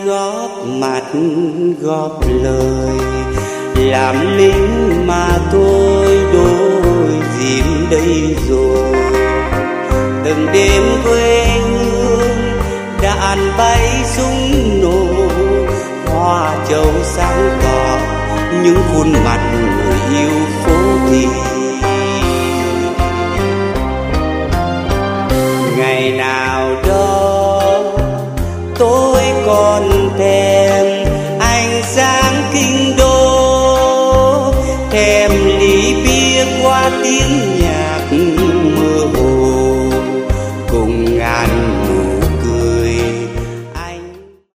góp mặt góp lời, làm lính mà thôi đôi dìm đây rồi. Từng đêm quê hương đạn bay súng nổ, hoa châu sáng tỏ những khuôn mặt người yêu phố thị. Ngày nào đó tôi còn thèm ánh sáng kinh đô, thèm ly bia qua tiếng